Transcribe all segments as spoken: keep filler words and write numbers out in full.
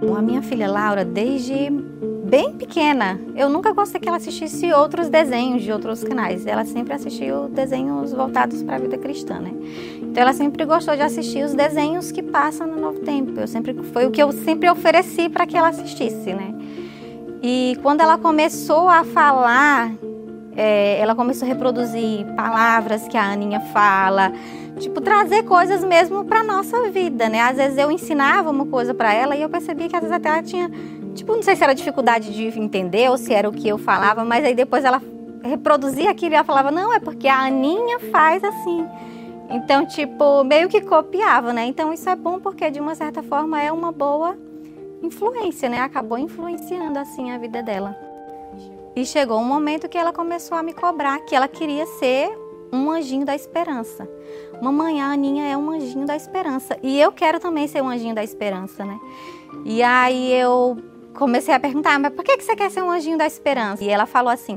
A minha filha Laura, desde bem pequena, eu nunca gostei que ela assistisse outros desenhos de outros canais. Ela sempre assistiu desenhos voltados para a vida cristã, né? Então ela sempre gostou de assistir os desenhos que passam no Novo Tempo. Eu sempre, foi o que eu sempre ofereci para que ela assistisse, né? E quando ela começou a falar, é, ela começou a reproduzir palavras que a Aninha fala, tipo, trazer coisas mesmo para nossa vida, né? Às vezes eu ensinava uma coisa para ela e eu percebia que às vezes até ela tinha, tipo, não sei se era dificuldade de entender ou se era o que eu falava, mas aí depois ela reproduzia aquilo e ela falava, não, é porque a Aninha faz assim. Então, tipo, meio que copiava, né? Então isso é bom porque de uma certa forma é uma boa influência, né? Acabou influenciando assim a vida dela. E chegou um momento que ela começou a me cobrar que ela queria ser um anjinho da esperança. Mamãe, a Aninha é um anjinho da esperança. E eu quero também ser um anjinho da esperança, né? E aí eu comecei a perguntar, mas por que você quer ser um anjinho da esperança? E ela falou assim,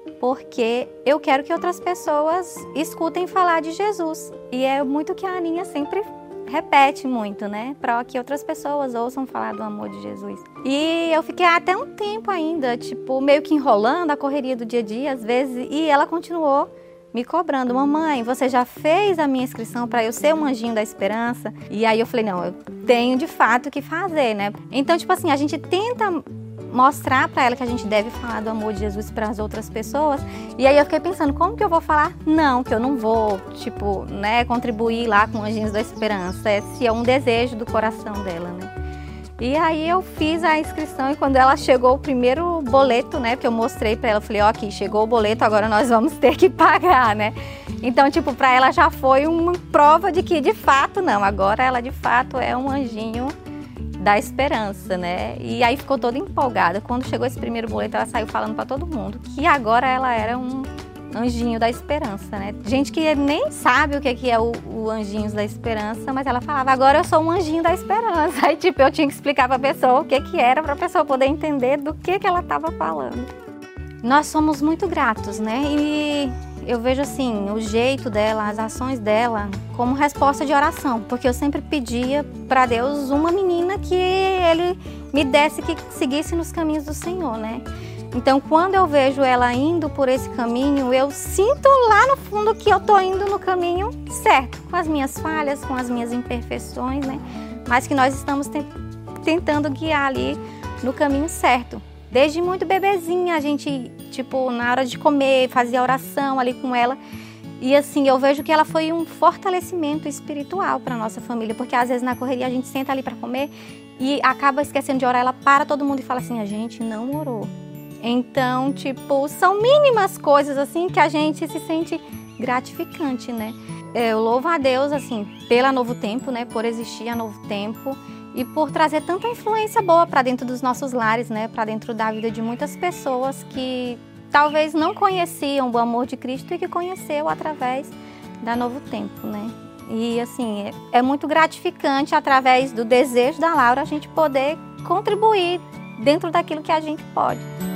porque eu quero que outras pessoas escutem falar de Jesus. E é muito que a Aninha sempre repete muito, né? Para que outras pessoas ouçam falar do amor de Jesus. E eu fiquei até um tempo ainda, tipo, meio que enrolando a correria do dia a dia, às vezes, e ela continuou me cobrando, mamãe, você já fez a minha inscrição para eu ser um anjinho da esperança? E aí eu falei, não, eu tenho de fato que fazer, né? Então, tipo assim, a gente tenta mostrar para ela que a gente deve falar do amor de Jesus para as outras pessoas. E aí eu fiquei pensando, como que eu vou falar? Não, que eu não vou, tipo, né, contribuir lá com Anjinhos da Esperança. É, se é um desejo do coração dela, né? E aí eu fiz a inscrição e quando ela chegou o primeiro boleto, né, que eu mostrei para ela, eu falei, ó, aqui, chegou o boleto, agora nós vamos ter que pagar, né? Então, tipo, para ela já foi uma prova de que, de fato, não, agora ela, de fato, é um anjinho da esperança, né? E aí ficou toda empolgada. Quando chegou esse primeiro boleto, ela saiu falando para todo mundo que agora ela era um anjinho da esperança, né? Gente que nem sabe o que é o, o Anjinhos da Esperança, mas ela falava, agora eu sou um anjinho da esperança. Aí, tipo, eu tinha que explicar para a pessoa o que que era, para a pessoa poder entender do que que ela estava falando. Nós somos muito gratos, né? E eu vejo, assim, o jeito dela, as ações dela, como resposta de oração. Porque eu sempre pedia para Deus uma menina que Ele me desse, que seguisse nos caminhos do Senhor, né? Então, quando eu vejo ela indo por esse caminho, eu sinto lá no fundo que eu tô indo no caminho certo. Com as minhas falhas, com as minhas imperfeições, né? Mas que nós estamos tentando guiar ali no caminho certo. Desde muito bebezinha, a gente, tipo, na hora de comer, fazia oração ali com ela. E assim, eu vejo que ela foi um fortalecimento espiritual para nossa família. Porque às vezes na correria a gente senta ali para comer e acaba esquecendo de orar. Ela para todo mundo e fala assim, a gente não orou. Então, tipo, são mínimas coisas assim que a gente se sente gratificante, né? Eu louvo a Deus, assim, pela Novo Tempo, né? Por existir a Novo Tempo. E por trazer tanta influência boa para dentro dos nossos lares, né? Para dentro da vida de muitas pessoas que talvez não conheciam o amor de Cristo e que conheceu através da Novo Tempo, né? E assim, é, é muito gratificante através do desejo da Laura a gente poder contribuir dentro daquilo que a gente pode.